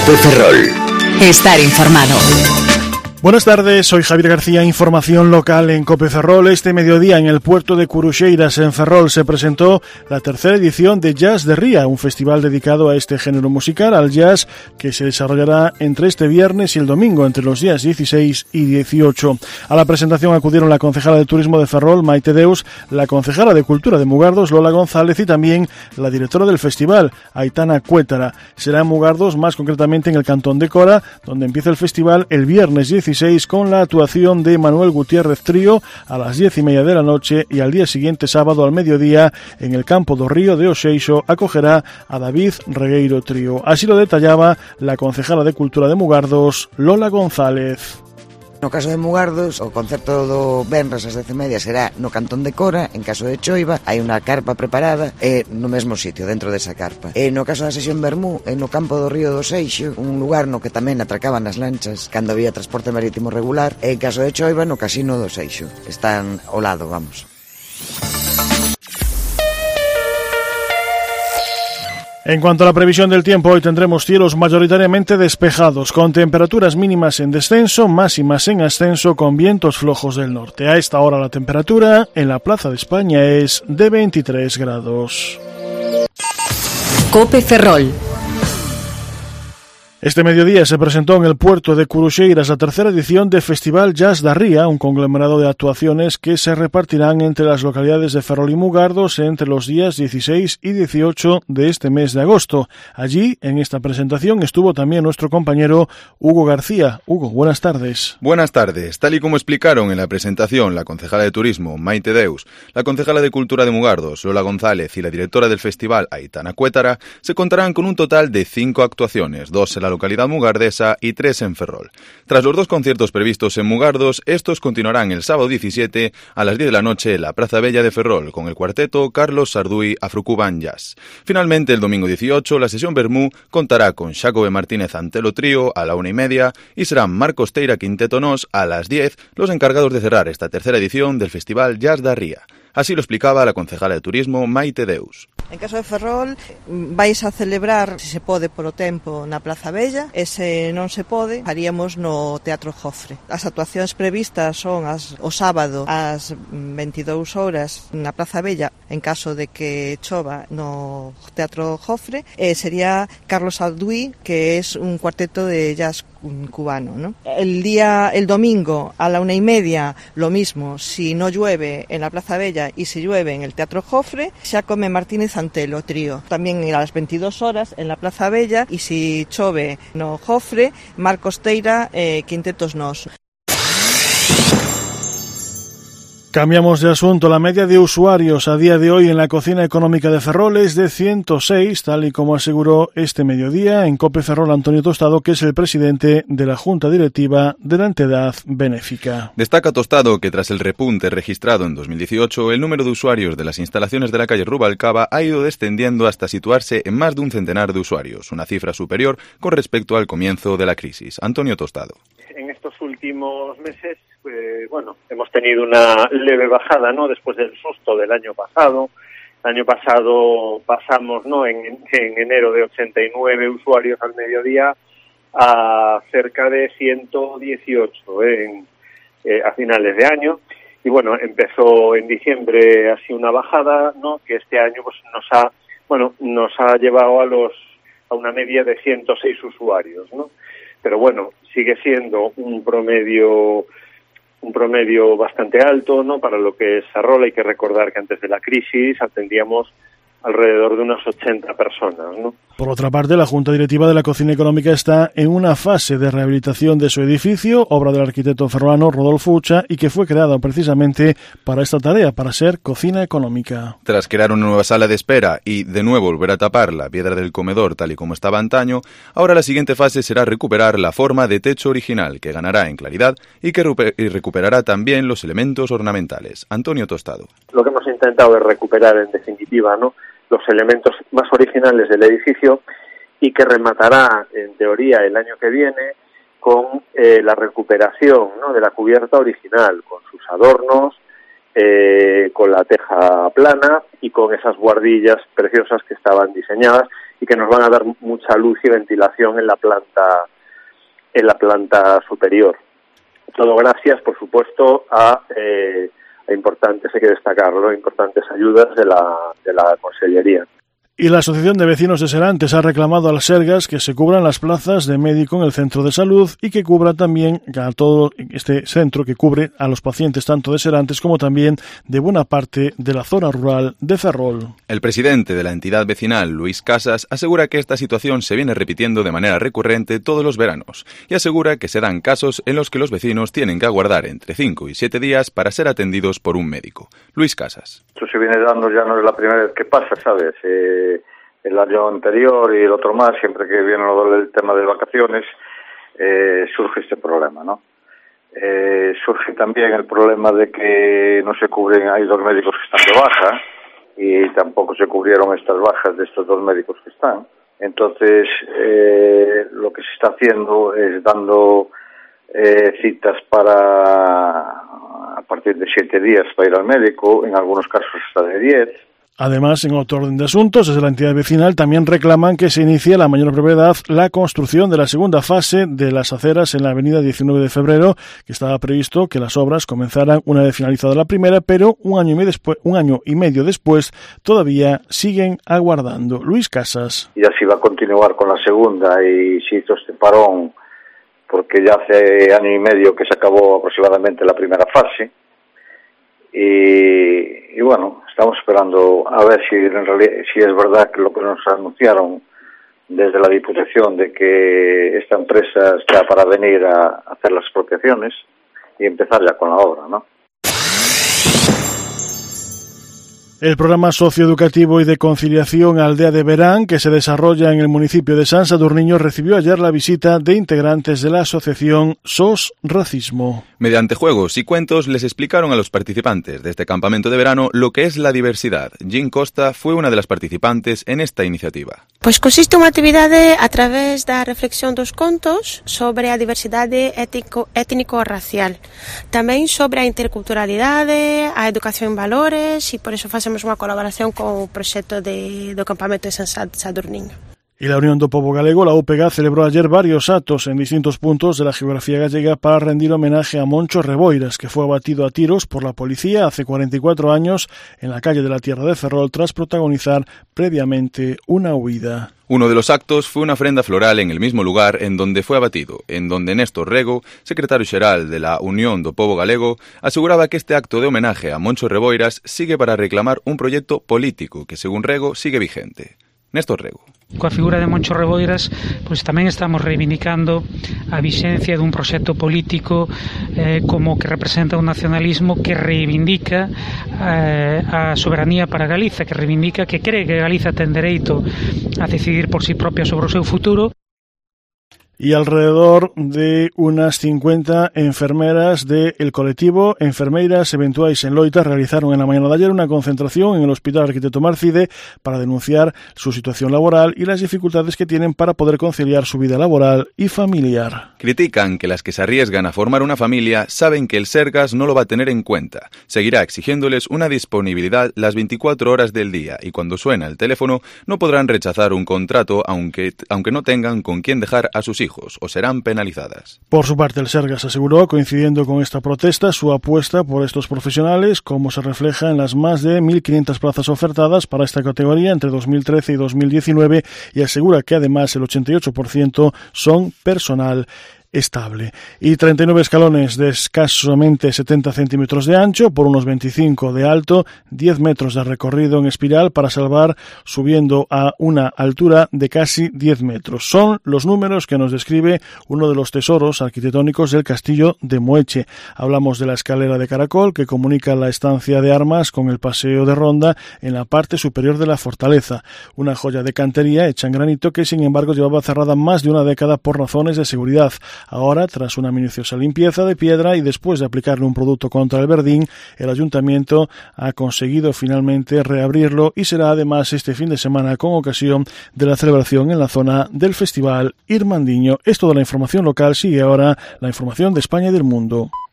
Cope Ferrol. Estar informado. Buenas tardes, soy Javier García, información local en Cope Ferrol. Este mediodía en el puerto de Curuxeiras, en Ferrol, se presentó la tercera edición de Jazz de Ría, un festival dedicado a este género musical, al jazz, que se desarrollará entre este viernes y el domingo, entre los días 16 y 18. A la presentación acudieron la concejala de Turismo de Ferrol, Maite Deus, la concejala de Cultura de Mugardos, Lola González, y también la directora del festival, Aitana Cuétara. Será en Mugardos, más concretamente en el cantón de Cora, donde empieza el festival el viernes 16 con la actuación de Manuel Gutiérrez Trío a las 10:30 de la noche, y al día siguiente, sábado al mediodía, en el campo do Río de Oxeixo, acogerá a David Regueiro Trío. Así lo detallaba la concejala de Cultura de Mugardos, Lola González. No caso de Mugardos, o concerto do venres ás 10:30 será no cantón de Cora. En caso de Choiva, hai unha carpa preparada no mesmo sitio, dentro desa carpa. No caso da sesión Bermú, no campo do Río do Seixo, un lugar no que tamén atracaban as lanchas cando había transporte marítimo regular. En caso de Choiva, no casino do Seixo. Están ao lado, vamos. En cuanto a la previsión del tiempo, hoy tendremos cielos mayoritariamente despejados, con temperaturas mínimas en descenso, máximas en ascenso, con vientos flojos del norte. A esta hora la temperatura en la Plaza de España es de 23 grados. Cope Ferrol. Este mediodía se presentó en el puerto de Curuxeiras la tercera edición de Festival Jazz da Ría, un conglomerado de actuaciones que se repartirán entre las localidades de Ferrol y Mugardos entre los días 16 y 18 de este mes de agosto. Allí, en esta presentación, estuvo también nuestro compañero Hugo García. Hugo, buenas tardes. Buenas tardes. Tal y como explicaron en la presentación la concejala de Turismo, Maite Deus, la concejala de Cultura de Mugardos, Lola González, y la directora del festival, Aitana Cuétara, se contarán con un total de 5 actuaciones, 2 en la localidad mugardesa y 3 en Ferrol. Tras los 2 conciertos previstos en Mugardos, estos continuarán el sábado 17 a las 10 de la noche en la Plaza Bella de Ferrol con el cuarteto Carlos Sarduy Afrocuban Jazz. Finalmente, el domingo 18, la sesión Bermú contará con Xacobe Martínez Antelo Trío a la 1:30 y serán Marcos Teira Quinteto Nos a las 10 los encargados de cerrar esta tercera edición del Festival Jazz da Ría. Así lo explicaba la concejala de Turismo, Maite Deus. En caso de Ferrol, vais a celebrar, se se pode polo tempo, na Plaza Bella, e se non se pode, faríamos no Teatro Jofre. As actuacións previstas son o sábado ás 22 horas na Plaza Bella, en caso de que chova no Teatro Jofre, e sería Carlos Sarduy, que es un cuarteto de jazz cubano, ¿no? El domingo a la 1:30 lo mismo, si no llueve en la Plaza Bella y si llueve en el Teatro Jofre, Xacobe Martínez Antelo Trío. También a las 22 horas en la Plaza Bella y si chove no Jofre, Marcos Teira Quintetos Nos. Cambiamos de asunto. La media de usuarios a día de hoy en la cocina económica de Ferrol es de 106, tal y como aseguró este mediodía en Cope Ferrol Antonio Tostado, que es el presidente de la Junta Directiva de la entidad benéfica. Destaca Tostado que tras el repunte registrado en 2018, el número de usuarios de las instalaciones de la calle Rubalcaba ha ido descendiendo hasta situarse en más de un centenar de usuarios, una cifra superior con respecto al comienzo de la crisis. Antonio Tostado. En estos últimos meses, hemos tenido una leve bajada, ¿no? Después del susto del año pasado. El año pasado pasamos, ¿no? En enero de 89 usuarios al mediodía a cerca de 118 a finales de año. Y bueno, empezó en diciembre así una bajada, ¿no? Que este año pues nos ha llevado a una media de 106 usuarios, ¿no? Pero bueno, sigue siendo un promedio bastante alto, ¿no? Para lo que es Ferrol. Hay que recordar que antes de la crisis atendíamos alrededor de unas 80 personas, ¿no? Por otra parte, la Junta Directiva de la Cocina Económica está en una fase de rehabilitación de su edificio, obra del arquitecto ferrolano Rodolfo Ucha, y que fue creada precisamente para esta tarea, para ser cocina económica. Tras crear una nueva sala de espera y de nuevo volver a tapar la piedra del comedor tal y como estaba antaño, ahora la siguiente fase será recuperar la forma de techo original, que ganará en claridad y que recuperará también los elementos ornamentales. Antonio Tostado. Lo que hemos intentado es recuperar, en definitiva, ¿no?, los elementos más originales del edificio, y que rematará, en teoría, el año que viene con la recuperación, ¿no?, de la cubierta original, con sus adornos, con la teja plana y con esas buhardillas preciosas que estaban diseñadas y que nos van a dar mucha luz y ventilación en la planta superior. Todo gracias, por supuesto, a importantes, hay que destacarlo, importantes ayudas de la Consellería. Y la Asociación de Vecinos de Serantes ha reclamado al Sergas que se cubran las plazas de médico en el centro de salud y que cubra también a todo este centro, que cubre a los pacientes tanto de Serantes como también de buena parte de la zona rural de Ferrol. El presidente de la entidad vecinal, Luis Casas, asegura que esta situación se viene repitiendo de manera recurrente todos los veranos y asegura que se dan casos en los que los vecinos tienen que aguardar entre 5 y 7 días para ser atendidos por un médico. Luis Casas. Esto se viene dando, ya no es la primera vez que pasa, ¿sabes? El año anterior y el otro más, siempre que viene el tema de vacaciones, surge este problema, ¿no? Surge también el problema de que no se cubren, hay 2 médicos que están de baja y tampoco se cubrieron estas bajas de estos 2 médicos que están. Entonces, lo que se está haciendo es dando citas a partir de 7 días para ir al médico, en algunos casos hasta de 10. Además, en otro orden de asuntos, desde la entidad vecinal también reclaman que se inicie a la mayor brevedad la construcción de la segunda fase de las aceras en la avenida 19 de febrero, que estaba previsto que las obras comenzaran una vez finalizada la primera, pero un año y medio después todavía siguen aguardando. Luis Casas. Ya se iba a continuar con la segunda y se hizo este parón porque ya hace año y medio que se acabó aproximadamente la primera fase. Y bueno, estamos esperando a ver si en realidad, si es verdad que lo que nos anunciaron desde la Diputación de que esta empresa está para venir a hacer las expropiaciones y empezar ya con la obra, ¿no? El programa socioeducativo y de conciliación Aldea de Verán, que se desarrolla en el municipio de San Sadurniño, recibió ayer la visita de integrantes de la asociación SOS Racismo. Mediante juegos y cuentos les explicaron a los participantes de este campamento de verano lo que es la diversidad. Jean Costa fue una de las participantes en esta iniciativa. Pois consiste unha actividade a través da reflexión dos contos sobre a diversidade étnico-racial, tamén sobre a interculturalidade, a educación en valores, e por iso facemos unha colaboración co proxecto do campamento de San Sadurniño. Y la Unión do Pobo Galego, la UPG, celebró ayer varios actos en distintos puntos de la geografía gallega para rendir homenaje a Moncho Reboiras, que fue abatido a tiros por la policía hace 44 años en la calle de la Tierra de Ferrol tras protagonizar previamente una huida. Uno de los actos fue una ofrenda floral en el mismo lugar en donde fue abatido, en donde Néstor Rego, secretario xeral de la Unión do Pobo Galego, aseguraba que este acto de homenaje a Moncho Reboiras sigue para reclamar un proyecto político que, según Rego, sigue vigente. Néstor Rego. Coa figura de Moncho Reboiras, pois tamén estamos reivindicando a vixencia dun proxecto político como que representa un nacionalismo que reivindica a soberanía para Galiza, que reivindica que cree que Galiza ten dereito a decidir por si propia sobre o seu futuro. Y alrededor de unas 50 enfermeras del colectivo Enfermeiras Eventuais en Loita realizaron en la mañana de ayer una concentración en el Hospital Arquitecto Marcide para denunciar su situación laboral y las dificultades que tienen para poder conciliar su vida laboral y familiar. Critican que las que se arriesgan a formar una familia saben que el Sergas no lo va a tener en cuenta. Seguirá exigiéndoles una disponibilidad las 24 horas del día y cuando suena el teléfono no podrán rechazar un contrato aunque no tengan con quién dejar a sus hijos o serán penalizadas. Por su parte, el Sergas aseguró, coincidiendo con esta protesta, su apuesta por estos profesionales, como se refleja en las más de 1.500 plazas ofertadas para esta categoría entre 2013 y 2019, y asegura que además el 88% son personal estable. Y 39 escalones de escasamente 70 centímetros de ancho por unos 25 de alto, 10 metros de recorrido en espiral para salvar subiendo a una altura de casi 10 metros. Son los números que nos describe uno de los tesoros arquitectónicos del castillo de Moeche. Hablamos de la escalera de caracol que comunica la estancia de armas con el paseo de ronda en la parte superior de la fortaleza. Una joya de cantería hecha en granito que sin embargo llevaba cerrada más de una década por razones de seguridad. Ahora, tras una minuciosa limpieza de piedra y después de aplicarle un producto contra el verdín, el ayuntamiento ha conseguido finalmente reabrirlo y será además este fin de semana con ocasión de la celebración en la zona del Festival Irmandiño. Es toda la información local, sigue ahora la información de España y del mundo.